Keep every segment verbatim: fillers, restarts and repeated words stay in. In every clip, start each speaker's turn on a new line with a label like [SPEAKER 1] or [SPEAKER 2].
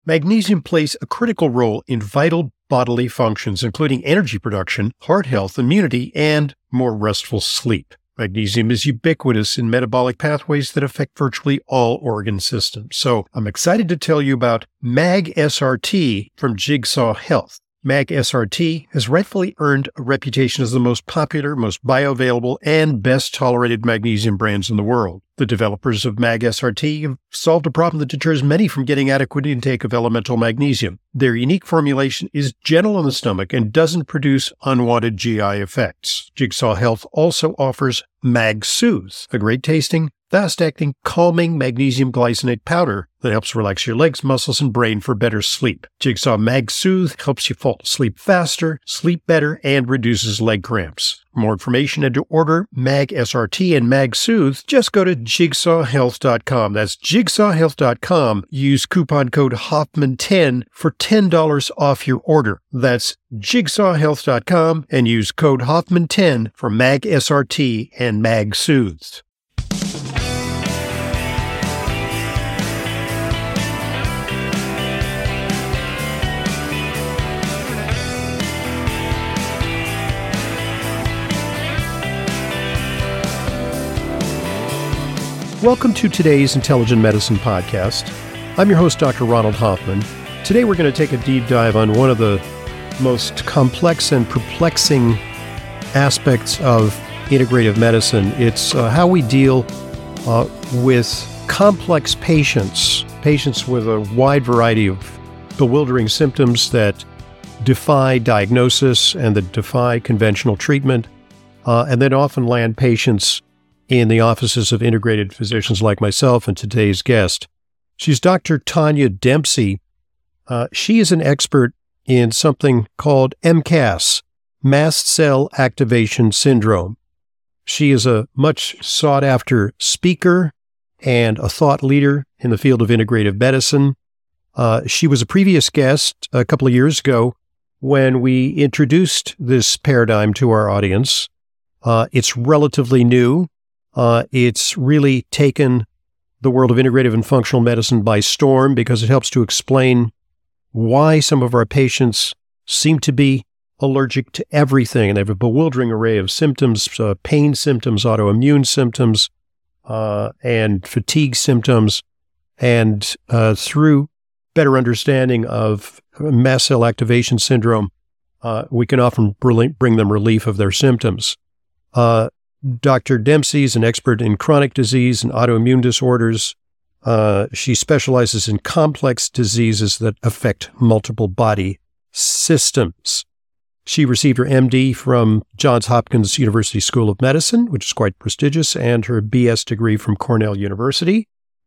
[SPEAKER 1] Magnesium plays a critical role in vital bodily functions, including energy production, heart health, immunity, and more restful sleep. Magnesium is ubiquitous in metabolic pathways that affect virtually all organ systems. So I'm excited to tell you about Mag S R T from Jigsaw Health. Mag S R T has rightfully earned a reputation as the most popular, most bioavailable, and best tolerated magnesium brands in the world. The developers of Mag S R T have solved a problem that deters many from getting adequate intake of elemental magnesium. Their unique formulation is gentle on the stomach and doesn't produce unwanted G I effects. Jigsaw Health also offers Mag Soothe, a great tasting, fast-acting, calming magnesium glycinate powder that helps relax your legs, muscles, and brain for better sleep. Jigsaw Mag Soothe helps you fall asleep faster, sleep better, and reduces leg cramps. For more information and to order Mag S R T and Mag Soothe, just go to jigsaw health dot com. That's jigsaw health dot com. Use coupon code Hoffman ten for ten dollars off your order. That's jigsaw health dot com and use code Hoffman ten for Mag S R T and Mag Soothe. Welcome to today's Intelligent Medicine Podcast. I'm your host, Doctor Ronald Hoffman. Today we're going to take a deep dive on one of the most complex and perplexing aspects of integrative medicine. It's uh, how we deal uh, with complex patients, patients with a wide variety of bewildering symptoms that defy diagnosis and that defy conventional treatment, uh, and then often land patients in the offices of integrated physicians like myself and today's guest. She's Doctor Tanya Dempsey. Uh, she is an expert in something called M C A S, Mast Cell Activation Syndrome. She is a much sought-after speaker and a thought leader in the field of integrative medicine. Uh, she was a previous guest a couple of years ago when we introduced this paradigm to our audience. Uh, it's relatively new. Uh, it's really taken the world of integrative and functional medicine by storm because it helps to explain why some of our patients seem to be allergic to everything. And they have a bewildering array of symptoms, uh, pain symptoms, autoimmune symptoms, uh, and fatigue symptoms. And uh, through better understanding of mast cell activation syndrome, uh, we can often bring them relief of their symptoms. Uh, Doctor Dempsey is an expert in chronic disease and autoimmune disorders. Uh, she specializes in complex diseases that affect multiple body systems. She received her M D from Johns Hopkins University School of Medicine, which is quite prestigious, and her B S degree from Cornell University.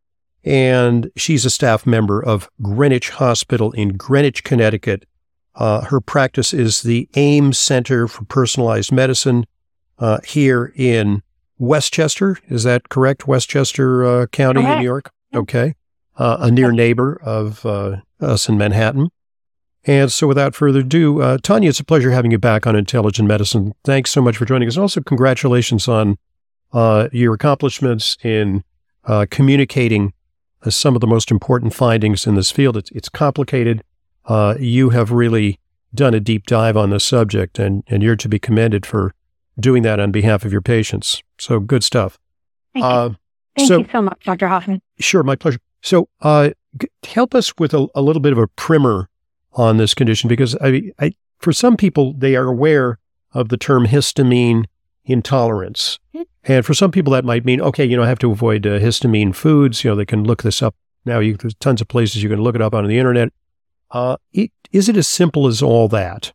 [SPEAKER 1] And she's a staff member of Greenwich Hospital in Greenwich, Connecticut. Uh, her practice is the AIM Center for Personalized Medicine, Uh, here in Westchester. Is that correct? Westchester uh, County in New York? Okay. Uh, a near neighbor of uh, us in Manhattan. And so without further ado, uh, Tanya, it's a pleasure having you back on Intelligent Medicine. Thanks so much for joining us. And also congratulations on uh, your accomplishments in uh, communicating uh, some of the most important findings in this field. It's, it's complicated. Uh, you have really done a deep dive on this subject, and, and you're to be commended for doing that on behalf of your patients. So good stuff.
[SPEAKER 2] Thank uh, you. Thank so, you so much, Doctor Hoffman.
[SPEAKER 1] Sure, my pleasure. So uh, g- help us with a, a little bit of a primer on this condition, because I, I, for some people, they are aware of the term histamine intolerance. Mm-hmm. And for some people, that might mean, okay, you know, I have to avoid uh, histamine foods. You know, they can look this up. Now, you, there's tons of places you can look it up on the internet. Uh, it, is it as simple as all that?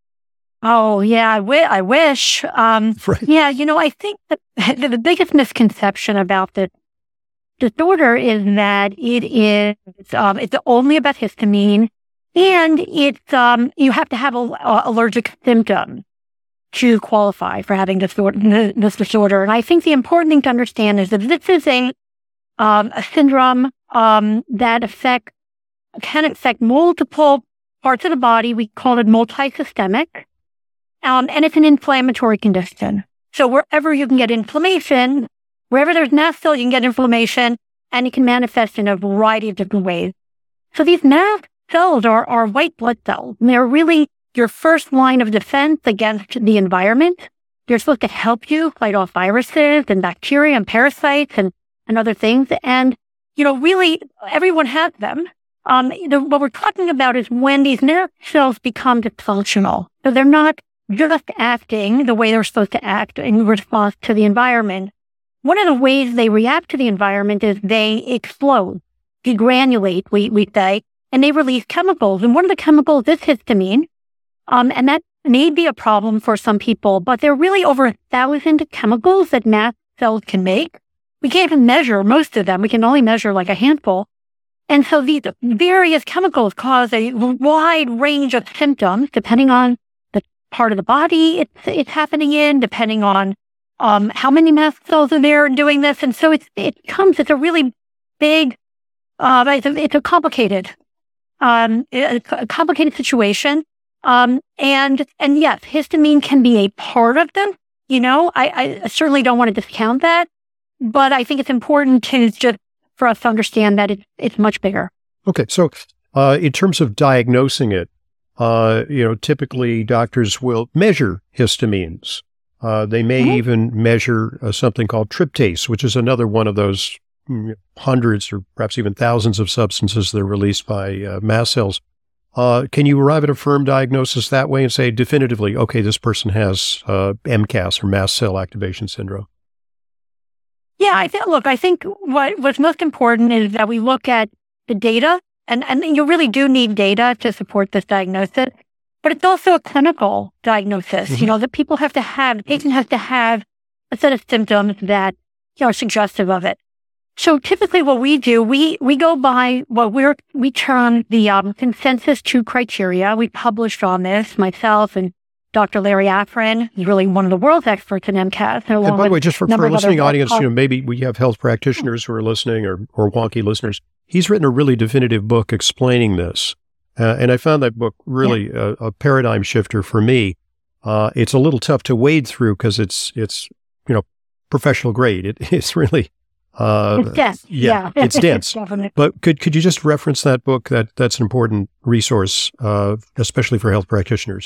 [SPEAKER 2] Oh, yeah, I, w- I wish. Um,
[SPEAKER 1] right.
[SPEAKER 2] Yeah, you know, I think that the biggest misconception about the disorder is that it is, um, it's only about histamine, and it's, um, you have to have a, a allergic symptom to qualify for having this, this disorder. And I think the important thing to understand is that this is a, um, a syndrome, um, that affect, can affect multiple parts of the body. We call it multisystemic. Um, and it's an inflammatory condition. So wherever you can get inflammation, wherever there's mast cell, you can get inflammation, and it can manifest in a variety of different ways. So these mast cells are, are white blood cells. And they're really your first line of defense against the environment. They're supposed to help you fight off viruses and bacteria and parasites and, and other things. And, you know, really, everyone has them. Um, the, what we're talking about is when these nerve cells become dysfunctional. So they're not just acting the way they're supposed to act in response to the environment. One of the ways they react to the environment is they explode, degranulate, we, we say, and they release chemicals. And one of the chemicals is histamine. Um, and that may be a problem for some people, but there are really over a thousand chemicals that mast cells can make. We can't even measure most of them. We can only measure like a handful. And so these various chemicals cause a wide range of symptoms depending on the part of the body it's, it's happening in, depending on um, how many mast cells are there doing this. And so it's, it comes, it's a really big, uh, it's, a, it's a complicated, um, a, a complicated situation. Um, and, and yes, histamine can be a part of them. You know, I, I certainly don't want to discount that, but I think it's important to just for us to understand that it's, it's much bigger.
[SPEAKER 1] Okay. So, uh, in terms of diagnosing it, uh, you know, typically doctors will measure histamines. Uh, they may mm-hmm. even measure uh, something called tryptase, which is another one of those hundreds or perhaps even thousands of substances that are released by uh, mast cells. Uh, can you arrive at a firm diagnosis that way and say definitively, okay, this person has uh, M C A S or mast cell activation syndrome?
[SPEAKER 2] Yeah, I think, look, I think what, what's most important is that we look at the data, and, and you really do need data to support this diagnosis, but it's also a clinical diagnosis, mm-hmm. you know, that people have to have, the patient has to have a set of symptoms that, you know, are suggestive of it. So typically what we do, we, we go by what we're, we term the um, consensus two criteria. We published on this, myself and Doctor Larry Afrin. He's really one of the world's experts in M C A S.
[SPEAKER 1] And by the way, just for, for a listening audience, you know, maybe we have health practitioners who are listening or, or wonky listeners. He's written a really definitive book explaining this. Uh, and I found that book really yeah. a, a paradigm shifter for me. Uh, it's a little tough to wade through because it's, it's, you know, professional grade. It, it's really, Uh,
[SPEAKER 2] it's dense.
[SPEAKER 1] Yeah,
[SPEAKER 2] yeah.
[SPEAKER 1] it's dense. But could could you just reference that book? That that's an important resource, uh, especially for health practitioners.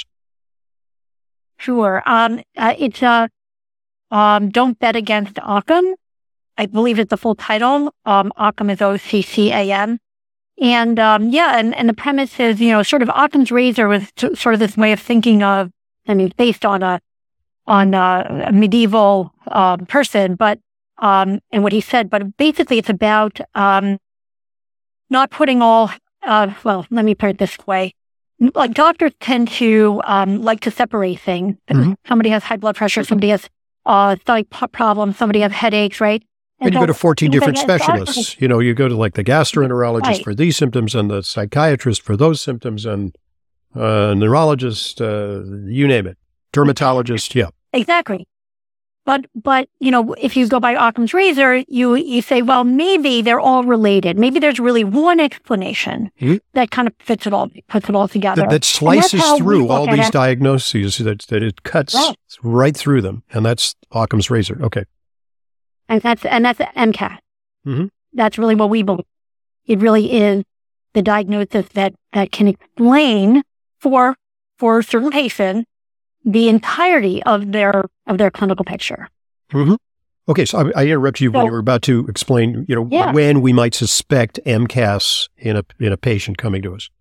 [SPEAKER 2] Sure. Um, uh, it's uh, um, Don't Bet Against Occam. I believe it's the full title. Um, Occam is O C C A M. And um, yeah, and, and the premise is, you know, sort of Occam's razor was t- sort of this way of thinking of, I mean, based on a on a, a medieval um, person, but Um, and what he said, but basically it's about, um, not putting all, uh, well, let me put it this way. Like doctors tend to, um, like to separate things. Mm-hmm. Somebody has high blood pressure, somebody has, uh, stomach problems, somebody has headaches, right?
[SPEAKER 1] And, and you so, go to fourteen different specialists. You know, you go to like the gastroenterologist right. for these symptoms and the psychiatrist for those symptoms and, uh, neurologist, uh, you name it. Dermatologist, yeah.
[SPEAKER 2] Exactly. But, but, you know, if you go by Occam's razor, you, you say, well, maybe they're all related. Maybe there's really one explanation mm-hmm. that kind of fits it all, puts it all together.
[SPEAKER 1] That, that slices through all these it. diagnoses, that, that it cuts right. right through them. And that's Occam's razor. Okay.
[SPEAKER 2] And that's, and that's M C A S.
[SPEAKER 1] Mm-hmm.
[SPEAKER 2] That's really what we believe. It really is the diagnosis that, that can explain for, for a certain patient the entirety of their of their clinical picture.
[SPEAKER 1] Mm-hmm. Okay, so I, I interrupted you so, when you were about to explain, you know,
[SPEAKER 2] yeah.
[SPEAKER 1] when we might suspect M C A S in a in a patient coming to us.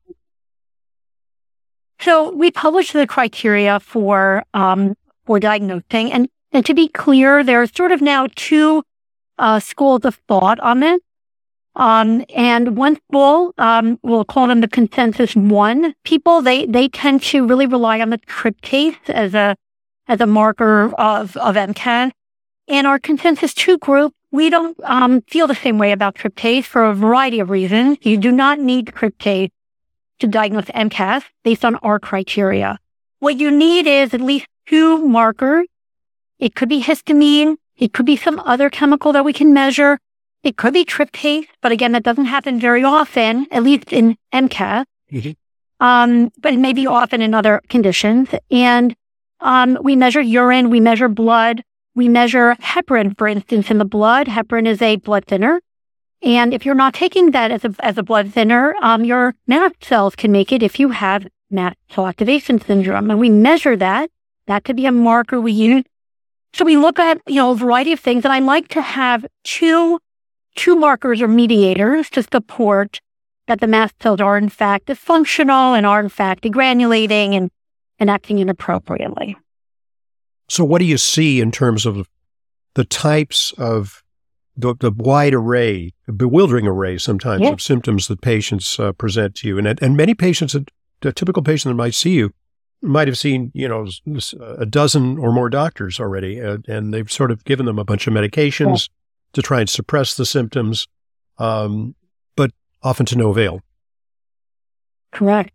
[SPEAKER 2] So we published the criteria for um, for diagnosing, and and to be clear, there are sort of now two uh, schools of thought on this. Um, and one school, um, we'll call them the consensus one people, they, they tend to really rely on the tryptase as a, as a marker of, of M C A S. And our consensus two group, we don't, um, feel the same way about tryptase for a variety of reasons. You do not need tryptase to diagnose M C A S based on our criteria. What you need is at least two markers. It could be histamine. It could be some other chemical that we can measure. It could be tryptase, but again, that doesn't happen very often, at least in M C A S. Mm-hmm. Um, but it may be often in other conditions. And um, we measure urine, we measure blood, we measure heparin, for instance, in the blood. Heparin is a blood thinner. And if you're not taking that as a, as a blood thinner, um, your mast cells can make it if you have mast cell activation syndrome. And we measure that. That could be a marker we use. So we look at, you know, a variety of things. And I like to have two, two markers or mediators to support that the mast cells are in fact dysfunctional and are in fact degranulating and, and acting inappropriately.
[SPEAKER 1] So what do you see in terms of the types of the, the wide array, the bewildering array sometimes yeah. of symptoms that patients uh, present to you? And and many patients, a, a typical patient that might see you, might have seen, you know, a dozen or more doctors already, uh, and they've sort of given them a bunch of medications yeah. to try and suppress the symptoms, um, but often to no avail.
[SPEAKER 2] Correct.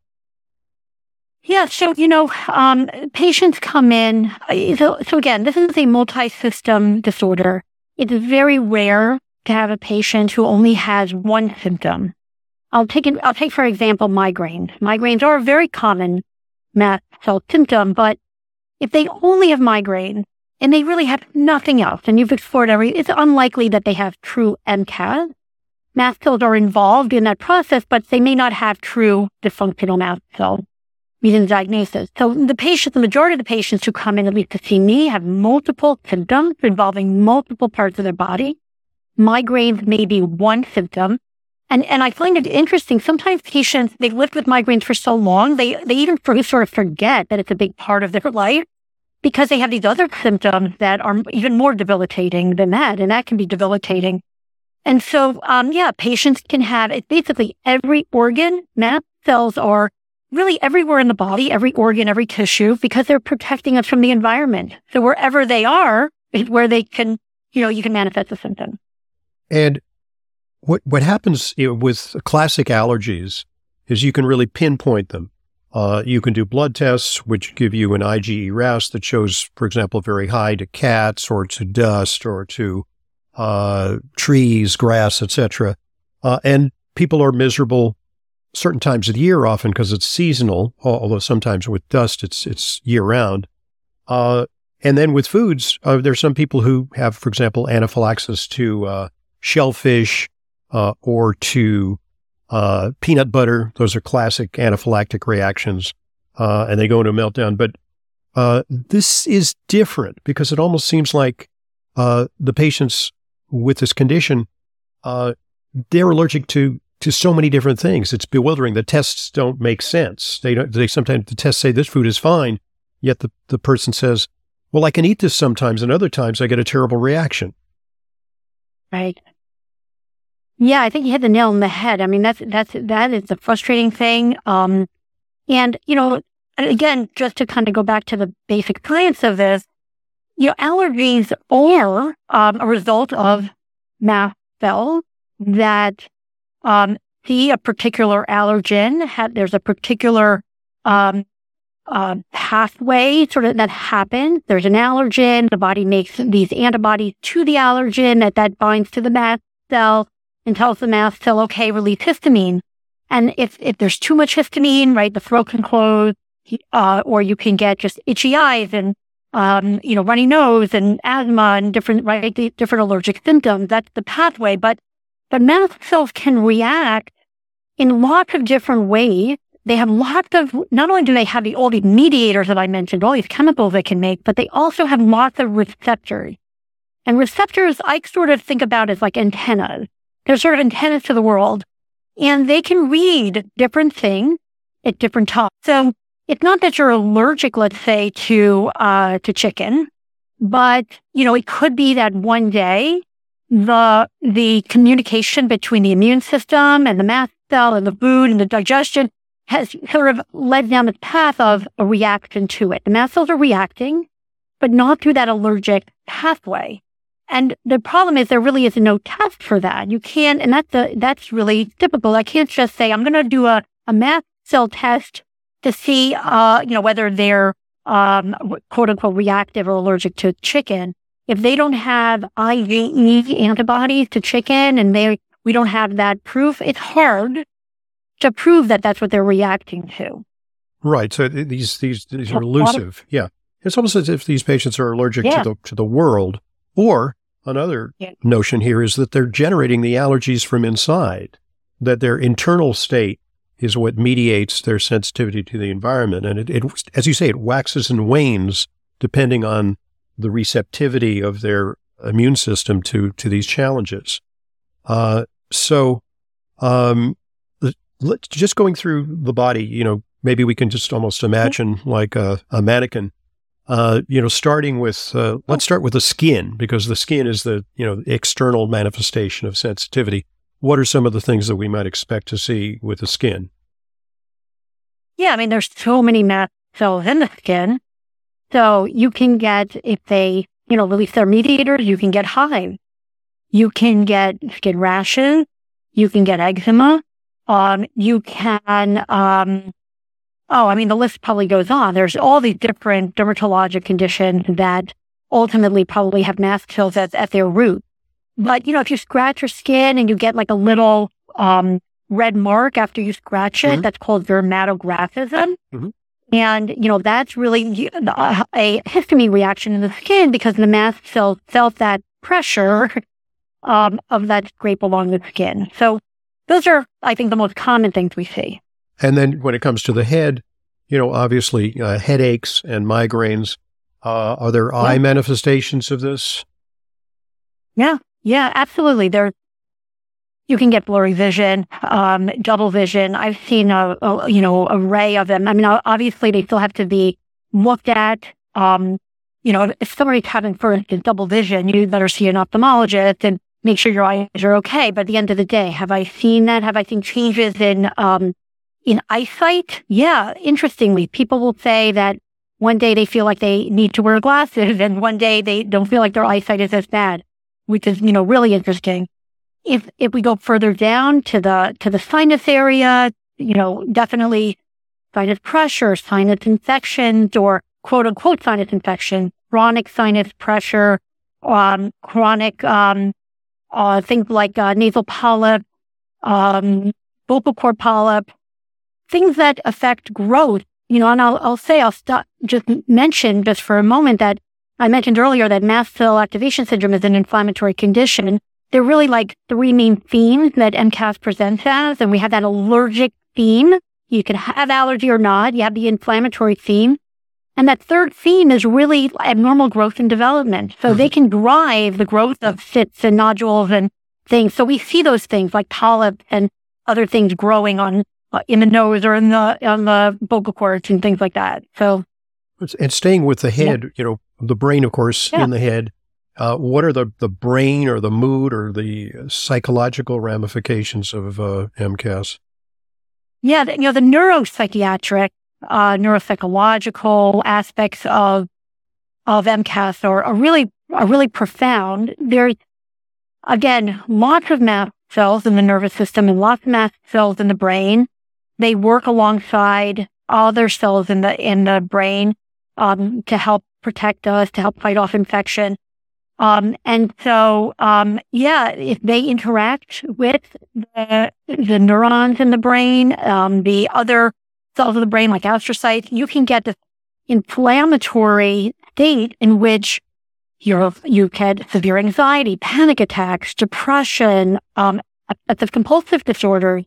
[SPEAKER 2] Yeah, so, you know, um, patients come in. So, so again, this is a multi-system disorder. It's very rare to have a patient who only has one symptom. I'll take, an, I'll take for example, migraines. Migraines are a very common mast cell symptom, but if they only have migraine and they really have nothing else, and you've explored every, it's unlikely that they have true M C A S. Mast cells are involved in that process, but they may not have true dysfunctional mast cells within the diagnosis. So the patients, the majority of the patients who come in at least to see me have multiple symptoms involving multiple parts of their body. Migraines may be one symptom. And and I find it interesting. Sometimes patients, they've lived with migraines for so long, they, they even for, sort of forget that it's a big part of their life because they have these other symptoms that are even more debilitating than that. And that can be debilitating. And so, um, yeah, patients can have, it's basically every organ. Mast cells are really everywhere in the body, every organ, every tissue, because they're protecting us from the environment. So wherever they are is where they can, you know, you can manifest the symptom.
[SPEAKER 1] And what what happens you know, with classic allergies is you can really pinpoint them. Uh, you can do blood tests, which give you an I G E R A S that shows, for example, very high to cats or to dust or to uh, trees, grass, et cetera. Uh, and people are miserable certain times of the year, often because it's seasonal, although sometimes with dust, it's it's year-round. Uh, and then with foods, uh, there's some people who have, for example, anaphylaxis to uh, shellfish uh, or to uh, peanut butter. Those are classic anaphylactic reactions, uh, and they go into a meltdown. But uh, this is different because it almost seems like uh, the patients with this condition, uh, they're allergic to to so many different things. It's bewildering. The tests don't make sense. They don't, they sometimes, the tests say this food is fine, yet the, the person says, well, I can eat this sometimes, and other times I get a terrible reaction.
[SPEAKER 2] Right. Yeah, I think you hit the nail on the head. I mean, that's, that's, that is the frustrating thing. Um, and, you know, again, just to kind of go back to the basic science of this, you know, allergies are um, a result of mast cells that Um, see a particular allergen, ha- there's a particular um, uh, pathway sort of that happens. There's an allergen, the body makes these antibodies to the allergen that, that binds to the mast cell and tells the mast cell, okay, release histamine. And if, if there's too much histamine, right, the throat can close, uh, or you can get just itchy eyes and, um, you know, runny nose and asthma and different, right, different allergic symptoms. That's the pathway. But But mast cells can react in lots of different ways. They have lots of, not only do they have the, all these mediators that I mentioned, all these chemicals they can make, but they also have lots of receptors. And receptors, I sort of think about as like antennas. They're sort of antennas to the world, and they can read different things at different times. So it's not that you're allergic, let's say, to, uh, to chicken, but, you know, it could be that one day, the the communication between the immune system and the mast cell and the food and the digestion has sort of led down the path of a reaction to it. The mast cells are reacting, but not through that allergic pathway. And the problem is there really is no test for that. You can't, and that's a, that's really typical. I can't just say I'm going to do a, a mast cell test to see, uh, you know, whether they're um, quote unquote reactive or allergic to chicken. If they don't have I G E antibodies to chicken and they we don't have that proof, it's hard to prove that that's what they're reacting to.
[SPEAKER 1] Right. So these these these are elusive. Yeah. It's almost as if these patients are allergic
[SPEAKER 2] yeah.
[SPEAKER 1] to the to the world, or another
[SPEAKER 2] Yeah.
[SPEAKER 1] notion here is that they're generating the allergies from inside, that their internal state is what mediates their sensitivity to the environment. And it, it, as you say, it waxes and wanes depending on the receptivity of their immune system to, to these challenges. Uh, so, um, let, just going through the body, you know, maybe we can just almost imagine like a, a mannequin, uh, you know, starting with, uh, let's start with the skin, because the skin is the, you know, external manifestation of sensitivity. What are some of the things that we might expect to see with the skin?
[SPEAKER 2] Yeah, I mean, there's so many mast cells in the skin. So you can get, if they, you know, release their mediators, you can get hives. You can get skin rashes. You can get eczema. Um, you can, um, oh, I mean, the list probably goes on. There's all these different dermatologic conditions that ultimately probably have mast cells at, at their root. But, you know, if you scratch your skin and you get like a little um, red mark after you scratch it, mm-hmm. that's called dermatographism. Mm-hmm. And, you know, that's really a, a histamine reaction in the skin because the mast cells felt that pressure um, of that scrape along the skin. So those are, I think, the most common things we see.
[SPEAKER 1] And then when it comes to the head, you know, obviously uh, headaches and migraines. Uh, are there yeah. eye manifestations of this?
[SPEAKER 2] Yeah, yeah, absolutely. There, you can get blurry vision, um, double vision. I've seen a, a you know array of them. I mean, obviously they still have to be looked at. Um, you know, if somebody's having, for instance, double vision, you better see an ophthalmologist and make sure your eyes are okay. But at the end of the day, have I seen that? Have I seen changes in um, in eyesight? Yeah, interestingly, people will say that one day they feel like they need to wear glasses, and one day they don't feel like their eyesight is as bad, which is, you know, really interesting. If if we go further down to the to the sinus area, you know, definitely sinus pressure, sinus infections, or quote unquote sinus infection, chronic sinus pressure, um, chronic um, uh, things like uh, nasal polyp, um, vocal cord polyp, things that affect growth. You know, and I'll I'll say I'll stop just mention just for a moment that I mentioned earlier that mast cell activation syndrome is an inflammatory condition. There are really like three main themes that M C A S presents as, and we have that allergic theme. You can have allergy or not. You have the inflammatory theme. And that third theme is really abnormal growth and development. So mm-hmm. they can drive the growth of cysts and nodules and things. So we see those things like polyps and other things growing on uh, in the nose or in the on the vocal cords and things like that. So,
[SPEAKER 1] and staying with the head, yeah. you know, the brain, of course, yeah. in the head. Uh, what are the, the brain or the mood or the psychological ramifications of uh, M C A S?
[SPEAKER 2] Yeah, the, you know, the neuropsychiatric, uh, neuropsychological aspects of of M C A S are, are really are really profound. There's, again, lots of mast cells in the nervous system and lots of mast cells in the brain. They work alongside other cells in the in the brain um, to help protect us, to help fight off infection. Um, and so, um, yeah, if they interact with the, the neurons in the brain, um, the other cells of the brain, like astrocytes, you can get this inflammatory state in which you're, you get severe anxiety, panic attacks, depression, um, obsessive compulsive disorder,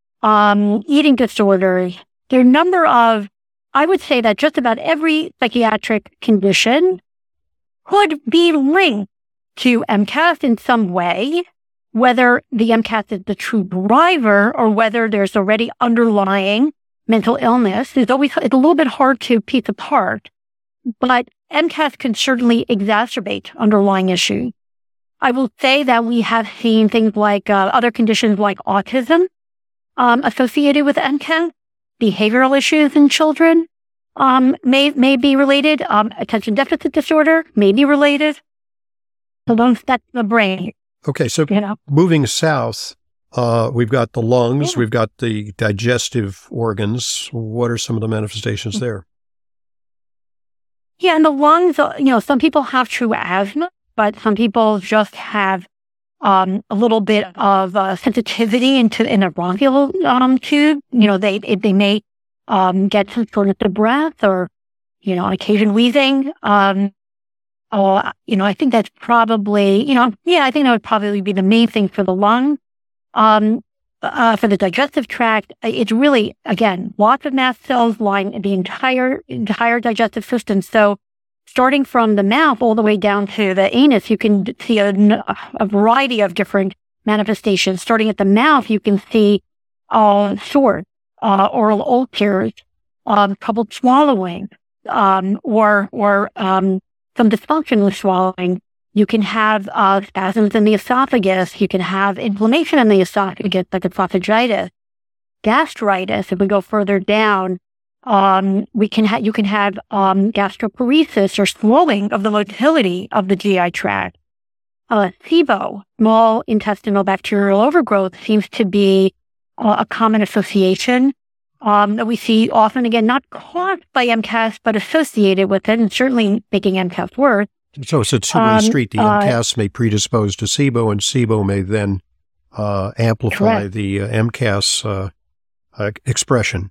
[SPEAKER 2] um, eating disorders. There are a number of, I would say that just about every psychiatric condition could be linked to M C A S in some way, whether the M C A S is the true driver or whether there's already underlying mental illness. It's always it's a little bit hard to piece apart, but M C A S can certainly exacerbate underlying issues. I will say that we have seen things like uh, other conditions like autism um, associated with M C A S, behavioral issues in children. Um, may, may be related. Um, attention deficit disorder may be related. So those, that's the brain.
[SPEAKER 1] Okay. So
[SPEAKER 2] you know?
[SPEAKER 1] moving south, uh, we've got the lungs,
[SPEAKER 2] yeah.
[SPEAKER 1] we've got the digestive organs. What are some of the manifestations mm-hmm. there?
[SPEAKER 2] Yeah. And the lungs, you know, some people have true asthma, but some people just have, um, a little bit of, uh, sensitivity into, in a bronchial, um, tube. You know, they, they may, Um, get some shortness of breath or, you know, on occasion wheezing. Um, uh, you know, I think that's probably, you know, yeah, I think that would probably be the main thing for the lung. Um, uh, for the digestive tract, it's really, again, lots of mast cells line the entire, entire digestive system. So starting from the mouth all the way down to the anus, you can see a, a variety of different manifestations. Starting at the mouth, you can see uh, sores, uh, oral ulcers, um, trouble swallowing, um, or or um, some dysfunction with swallowing. You can have uh, spasms in the esophagus. You can have inflammation in the esophagus, like esophagitis, gastritis. If we go further down, um, we can ha- you can have um, gastroparesis or slowing of the motility of the G I tract. Uh, SIBO, small intestinal bacterial overgrowth, seems to be uh, a common association um, that we see often, again, not caused by M C A S, but associated with it, and certainly making M C A S worse.
[SPEAKER 1] So, so it's two-way
[SPEAKER 2] Um,
[SPEAKER 1] street. The
[SPEAKER 2] uh,
[SPEAKER 1] M C A S may predispose to SIBO, and SIBO may then uh, amplify
[SPEAKER 2] Correct.
[SPEAKER 1] the uh, M C A S uh, uh, expression.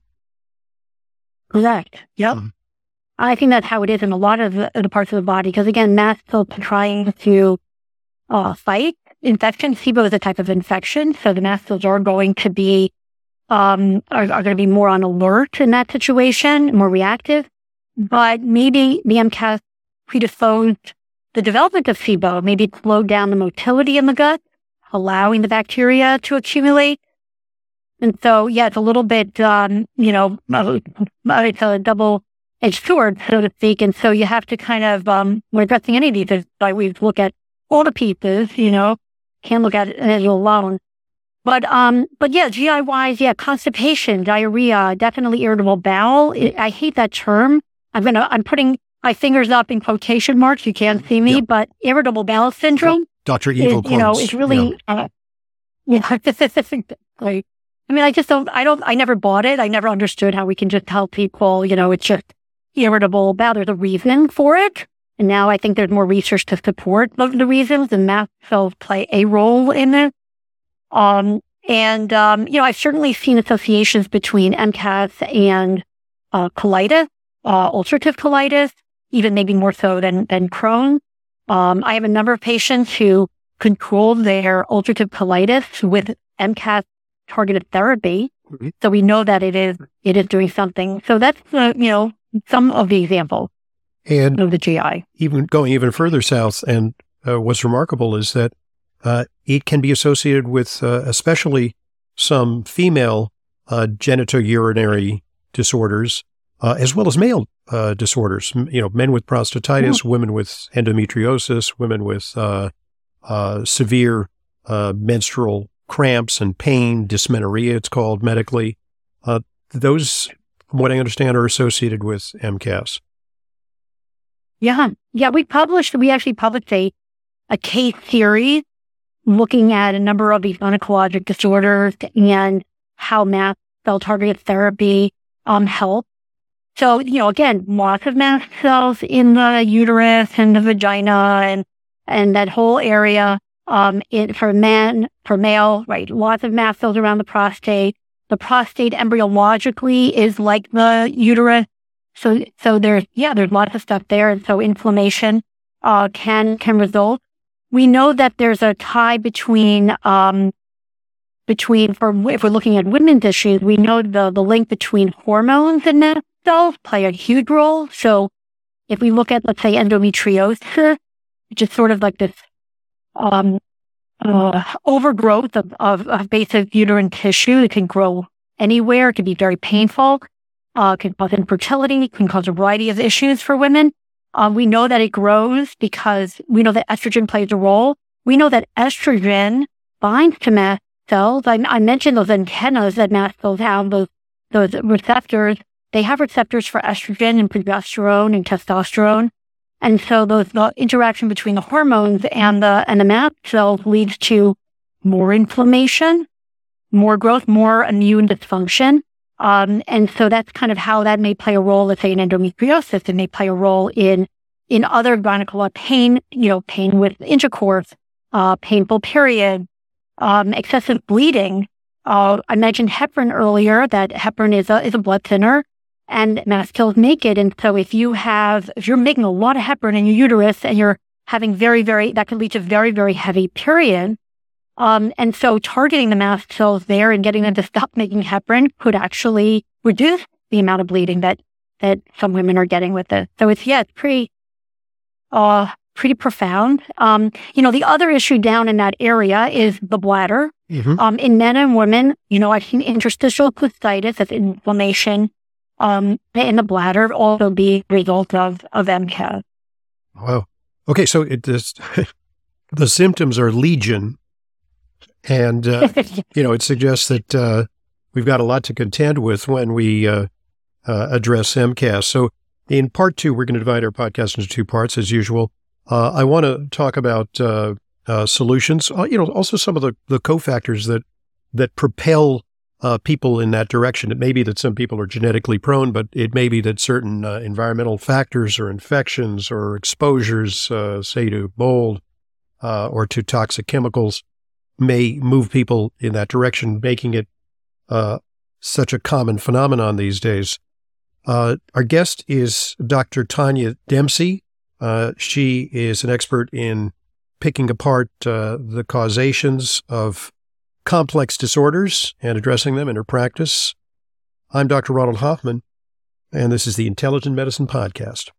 [SPEAKER 2] Correct. Yep.
[SPEAKER 1] Mhm.
[SPEAKER 2] I think that's how it is in a lot of the, the parts of the body, because again, mast cells are trying to uh, fight infection. SIBO is a type of infection, so the mast cells are going to be um, are, are going to be more on alert in that situation, more reactive. But maybe the M C A S predisposed the development of SIBO. Maybe it slowed down the motility in the gut, allowing the bacteria to accumulate. And so, yeah, it's a little bit, um, you know, it's a double-edged sword, so to speak. And so you have to kind of, um, when addressing any of these, it's like we look at all the pieces, you know, can't look at it as alone. But, um, but yeah, G I-wise, yeah, constipation, diarrhea, definitely irritable bowel. I I hate that term. I'm gonna, I'm putting my fingers up in quotation marks. You can't see me,
[SPEAKER 1] Yep.
[SPEAKER 2] but irritable bowel syndrome.
[SPEAKER 1] Doctor
[SPEAKER 2] Is,
[SPEAKER 1] Evil
[SPEAKER 2] you know,
[SPEAKER 1] quotes.
[SPEAKER 2] it's really, uh, yeah, like, I mean, I just don't, I don't, I never bought it. I never understood how we can just tell people, you know, it's just irritable bowel. There's a reason for it. And now I think there's more research to support the, the reasons, and mast cells play a role in it. Um, and, um, you know, I've certainly seen associations between M C A S and, uh, colitis, uh, ulcerative colitis, even maybe more so than, than Crohn's. Um, I have a number of patients who control their ulcerative colitis with M C A S targeted therapy.
[SPEAKER 1] Mm-hmm.
[SPEAKER 2] So we know that it is, it is doing something. So that's, uh, you know, some of the examples
[SPEAKER 1] And
[SPEAKER 2] of the G I.
[SPEAKER 1] even going even further south, and uh, what's remarkable is that uh, it can be associated with uh, especially some female uh, genitourinary disorders, uh, as well as male uh, disorders. M- You know, men with prostatitis, women with endometriosis, women with uh, uh, severe uh, menstrual cramps and pain, dysmenorrhea, it's called medically. Uh, those, from what I understand, are associated with M C A S.
[SPEAKER 2] Yeah. Yeah. We published, we actually published a, a case series looking at a number of these gynecologic disorders and how mast cell targeted therapy, um, helps. So, you know, again, lots of mast cells in the uterus and the vagina and, and that whole area. Um, it, for men, for male, right? Lots of mast cells around the prostate. The prostate embryologically is like the uterus. So, so there's, yeah, there's lots of stuff there. And so inflammation, uh, can, can result. We know that there's a tie between, um, between, for, if we're looking at women's issues, we know the, the link between hormones and mast cells play a huge role. So if we look at, let's say, endometriosis, which is sort of like this, um, uh, overgrowth of, of, of basic uterine tissue, it can grow anywhere. It can be very painful. Uh, can cause infertility, can cause a variety of issues for women. Uh, we know that it grows because we know that estrogen plays a role. We know that estrogen binds to mast cells. I, I mentioned those antennas that mast cells have, those, those receptors. They have receptors for estrogen and progesterone and testosterone. And so those, the interaction between the hormones and the, and the mast cells leads to more inflammation, more growth, more immune dysfunction. Um, and so that's kind of how that may play a role, let's say in endometriosis. It may play a role in, in other gynecological pain, you know, pain with intercourse, uh, painful period, um, excessive bleeding. Uh, I mentioned heparin earlier, that heparin is a, is a blood thinner. and mast cells make it. And so if you have, if you're making a lot of heparin in your uterus and you're having very, very, that could lead to very, very heavy period. Um, and so targeting the mast cells there and getting them to stop making heparin could actually reduce the amount of bleeding that, that some women are getting with it. So it's, yeah, it's pretty, uh, pretty profound. Um, you know, the other issue down in that area is the bladder. Mm-hmm. Um, in men and women, you know, I've seen interstitial cystitis, that's inflammation, um, in the bladder, also be a result of, of M C A S.
[SPEAKER 1] Wow. Okay. So it is, the symptoms are legion. And, uh, you know, it suggests that uh, we've got a lot to contend with when we uh, uh, address M C A S. So in part two, we're going to divide our podcast into two parts as usual. Uh, I want to talk about uh, uh, solutions, uh, you know, also some of the, the cofactors that that propel uh, people in that direction. It may be that some people are genetically prone, but it may be that certain uh, environmental factors or infections or exposures, uh, say to mold uh, or to toxic chemicals, may move people in that direction, making it uh, such a common phenomenon these days. Uh, our guest is Doctor Tanya Dempsey. Uh, she is an expert in picking apart uh, the causations of complex disorders and addressing them in her practice. I'm Doctor Ronald Hoffman, and this is the Intelligent Medicine Podcast.